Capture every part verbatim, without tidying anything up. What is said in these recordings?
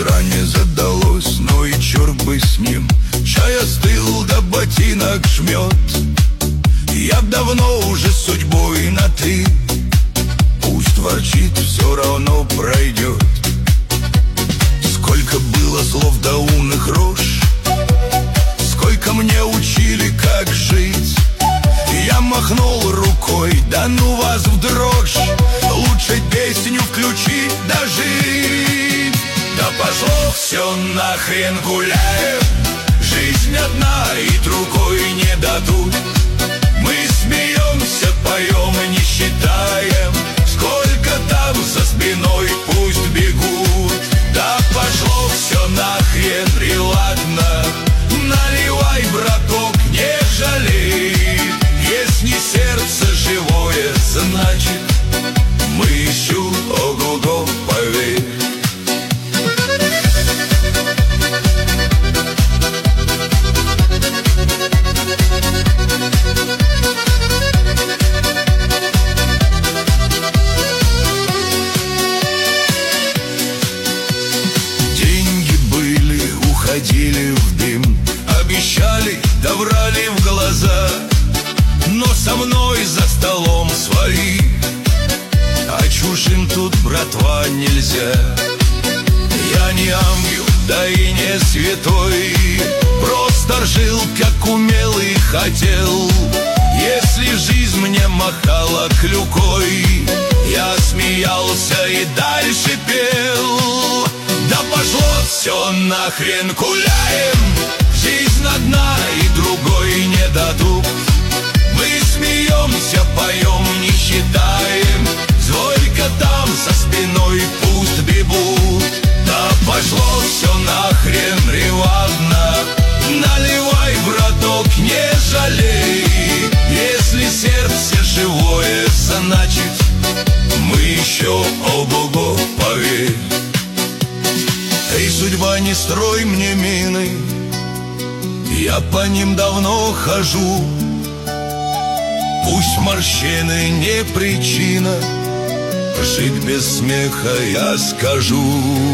утра не задалось, но и черт бы с ним. Чай остыл, да ботинок жмет. Я б давно уже с судьбой на «ты». Пусть ворчит, все равно пройдет. Сколько было слов да умных рож, сколько мне учили, как жить. Я махнул рукой, да ну вас в дрожь. Лучше песню включить да жить. Да пошло все нахрен, гуляем. Жизнь одна и другой не дадут. Мы смеемся, поем и не считаем, сколько там за спиной пусть бегут. Да пошло все нахрен, и ладно. Наливай, браток, не жалей. Если сердце живое, значит мы еще ого-го, поверь. Деньги были, уходили в дым. Обещали, да врали в глаза. Но со мной за столом свои, а чужим тут, братва, нельзя. Я не ангел, да и не святой, просто жил, как умел и хотел. Если жизнь мне махала клюкой, я смеялся и дальше пел. Да пошло все нахрен, гуляем. Жизнь одна и другой не дадут. Мы смеемся, поем, не считаем, сколько там за спиной пусть бегут. Да пошло все нахрен, ревадно. Наливай, браток, не жалей. Если сердце живое, значит мы еще ого-го, поверь. Эй, судьба, не строй мне мины, я по ним давно хожу. Пусть морщины не причина, жить без смеха я скажу.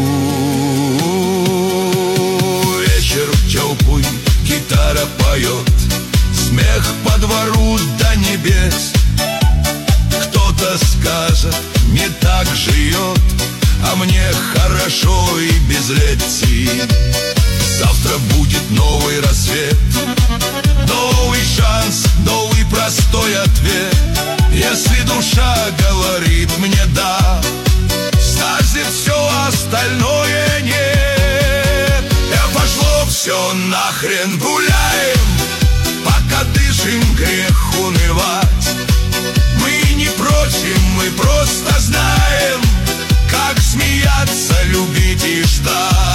Вечер теплый, гитара поет, смех по двору до небес. Кто-то скажет, не так живет, а мне хорошо и без лекций. Завтра будет новый рассвет, новый шанс, новый простой ответ. Если душа говорит мне «да», значит все остальное нет. И пошло все нахрен, гуляем, пока дышим, грех унывать. Мы не просим, мы просто знаем, как смеяться, любить и ждать.